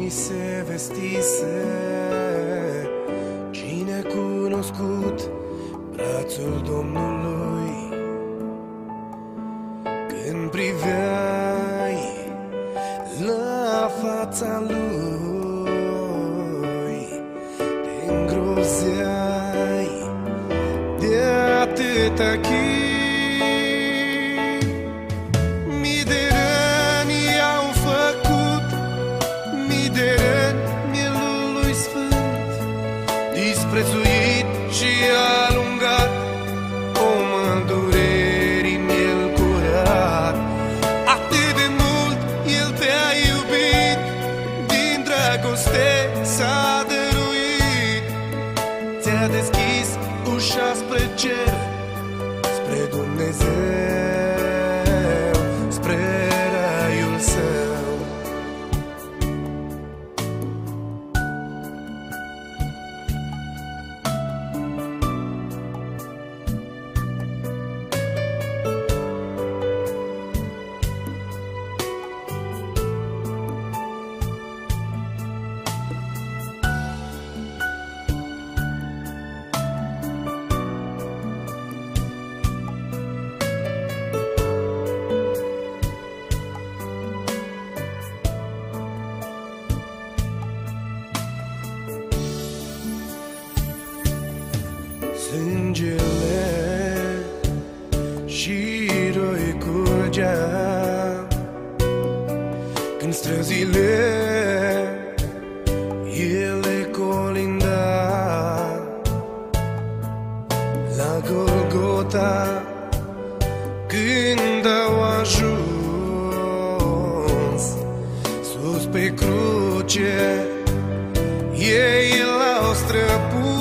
ni se vestise, cine a cunoscut brațul Domnului? Când priveai la fața Lui, te îngrozeai de atâta chin. Mii de răni i-au făcut, mii de răni mielul lui sfânt, disprețuit și alungat, om al durerii, miel curat. Atât de mult El te-a iubit, din dragoste s-a dăruit. Ți-a deschis ușa spre cer, spre Dumnezeu, spre raiul Său. Sângele și roi curgea când străzile ele colinda. La Golgota când au ajuns sus pe cruce, ei l-au străpuns.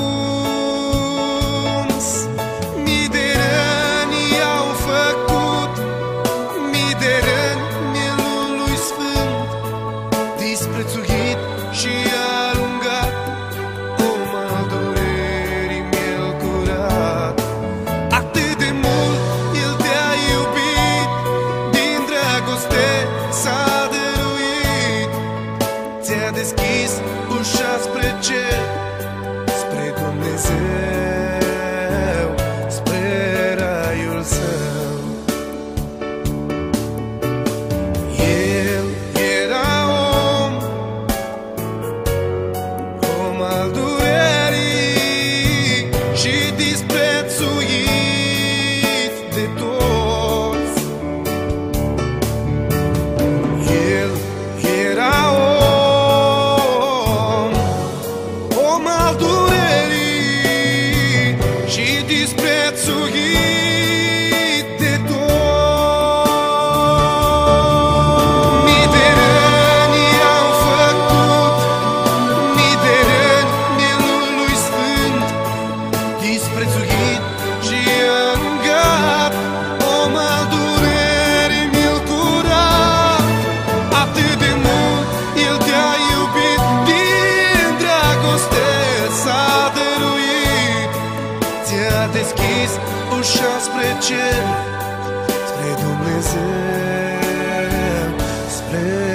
Disprețuit și alungat, om al durerii, miel curat. Atât de mult El te-a iubit, din dragoste s-a dăruit. Ți-a deschis ușa spre cer, spre Dumnezeu, spre raiul Său. Al durerii și disprețuit de toți. El era om al durerii și disprețuit de toți. Mii de răni i-au făcut, mii de răni disprețuit și alungat, om al durerii, miel curat. Atât de mult El te-a iubit, din dragoste s-a dăruit. Ți-a deschis ușa spre cer, spre Dumnezeu, spre